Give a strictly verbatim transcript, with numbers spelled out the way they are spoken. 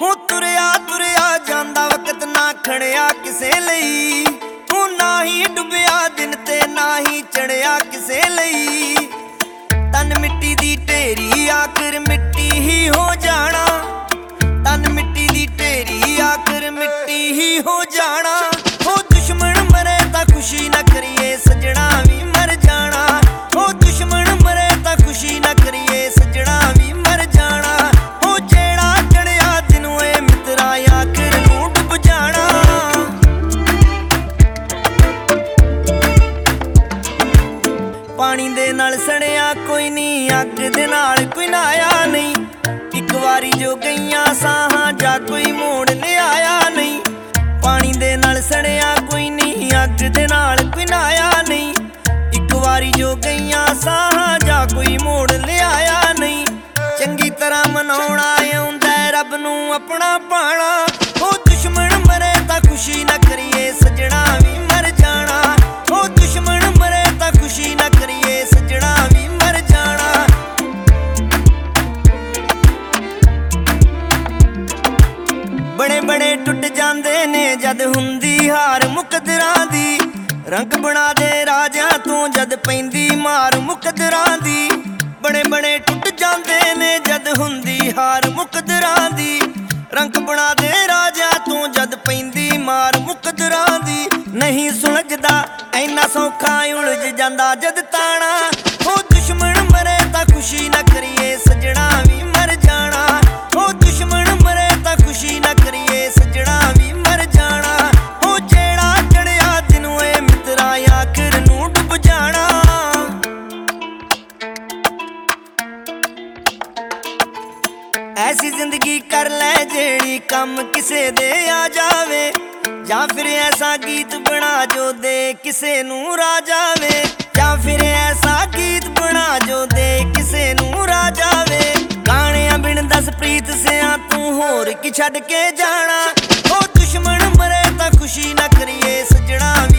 हूँ तुरया तुरया जांदा वक्त ना खड़िया किसे लई। हूँ ना ही डुबिया दिन ते ना ही चढ़िया किसे लई। तन मिट्टी दी ढेरी आखिर मिट्टी ही हो जाना। तन मिट्टी दी ढेरी आखिर मिट्टी ही हो जाना। हो दुश्मन मरे ता खुशी ना करिए सजना भी मर जाना। हो दुश्मन मरे ता खुशी ना करिए सजना भी मर जाना। हो जेड़ा चढ़िया दिन होए मित्रा आखिर नूं डुब जाना। पानी दे नाल सड़िया कोई नहीं, अग दे नाल कोई नहाया नहीं। एक वारी जो गईयां साहां जा कोई मोड़ ले आया नहीं। पानी दे नाल सड़िया कोई नहीं, अग दे नाल कोई नहाया नहीं। एक वारी जो गईयां साहां जा कोई मोड़ ले आया नहीं। चंगी तरह मनाउणा आउंदा रब नूं अपना पाना। हो दुश्मन मरे तां खुशी ना करिए सजना भी मर जाना। हो दुश्मन मरे तां खुशी ना करिए सजना भी मर जाना। बड़े बड़े टुट जांदे ने जद हुंदी हार मुकदरां दी। रंग बना दे राजा तू जद पैंदी मार मुकदरां दी। बड़े बड़े टुट जांदे ने जद हुंदी हार मुकदरां दी। रंग बना दे राजा तू जद पैंदी मार मुकदरां दी। नहीं सुलझदा ऐना सौखा उलझ जांदा जद ताना। हो दुश्मन मरे तां खुशी ना करिए सजना भी मर जाना। हो दुश्मन मरे तां खुशी ना करिए सजना भी मर जाना। हो जेड़ा चढ़िया दिन होए मित्रा आखिर नूं डुब जाना। ऐसी जिंदगी कर ले जेड़ी कम किसे दे आ जावे। ਜਾਂ फिर ऐसा गीत बना जो दे किसे नूं रा जावे। ਜਾਂ फिर ऐसा गीत बना जो दे किसे नूं रा जावे। गाणियां बिन दस प्रीत सिया तू होर की छड़ के जाना। हो दुश्मन मरे तां खुशी ना करिए सजना।